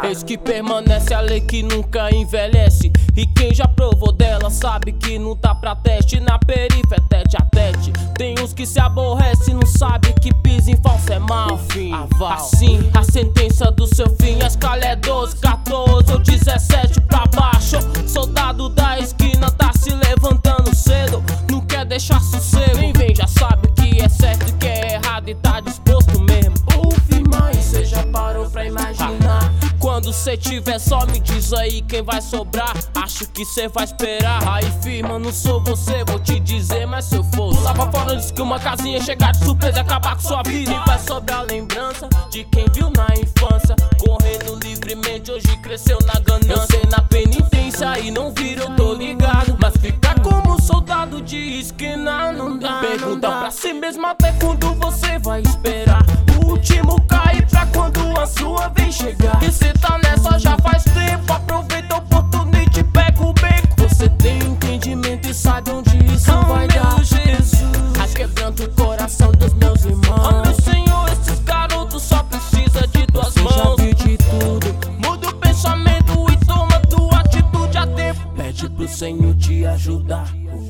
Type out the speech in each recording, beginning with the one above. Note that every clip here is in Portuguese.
Eis que permanece a lei que nunca envelhece. E quem já provou dela sabe que não tá pra teste. Na perifa é tete a tete. Tem uns que se aborrece, não sabe que pisa em falso é mal. Enfim, assim, a sentença do seu fim. A escala é 12, 14 ou 17 pra baixo. Soldado da esquina tá se levantando cedo, não quer deixar sossego. Quem vem já sabe que é certo e que é errado e tá disposto mesmo. Firma e cê já parou pra imaginar. Quando cê tiver só me diz aí quem vai sobrar. Acho que cê vai esperar. Aí firma, não sou você, vou te dizer, mas se eu fosse pular pra fora antes que uma casinha chegar de surpresa e acabar com sua vida. E vai sobrar lembrança de quem viu na infância, correndo livremente, hoje cresceu na ganância. Eu sei na penitência e não vira, eu tô ligado, mas ficar como soldado de esquina não dá. Pergunta pra si mesmo até quando você vai esperar o último cair pra quando a sua vez chegar. E cê tá nessa já faz tempo, aproveita a oportunidade, pega o beco. Você tem entendimento e sabe onde isso vai dar. Jesus, Ai, quebrando o coração dos meus irmãos. oh meu Senhor, esses garotos só precisam de tuas Você já mãos. viu de tudo, Muda o pensamento e toma tua atitude a tempo. pede pro Senhor te ajudar.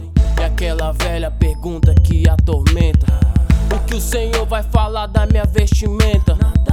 E aquela velha pergunta que atormenta: o que o Senhor vai falar da minha vestimenta?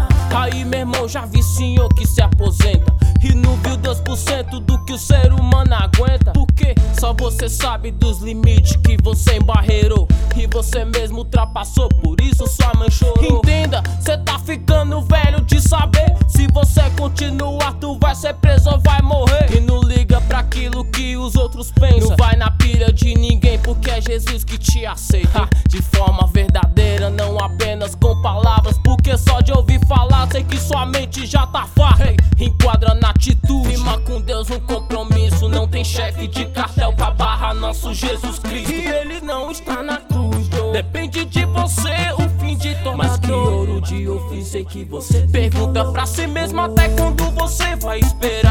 Aí meu irmão, já vi senhor que se aposenta e não viu 2% do que o ser humano aguenta. Porque só você sabe dos limites que você embarreirou e você mesmo ultrapassou, por isso sua mãe chorou. Entenda, cê tá ficando velho de saber, se você continuar tu vai ser preso ou vai morrer. E não liga pra aquilo que os outros pensam, não vai na pilha de ninguém, porque é Jesus que te aceita de forma verdadeira, não apenas com palavras. Porque só de ouvir falar sei que sua mente já tá farta. Enquadra na atitude, firma com Deus um compromisso. Não tem chefe de cartel pra barra nosso Jesus Cristo, e ele não está na cruz. Depende de você o fim de toda mas que dor. ouro de ofício sei que você pergunta pra si mesmo até quando você vai esperar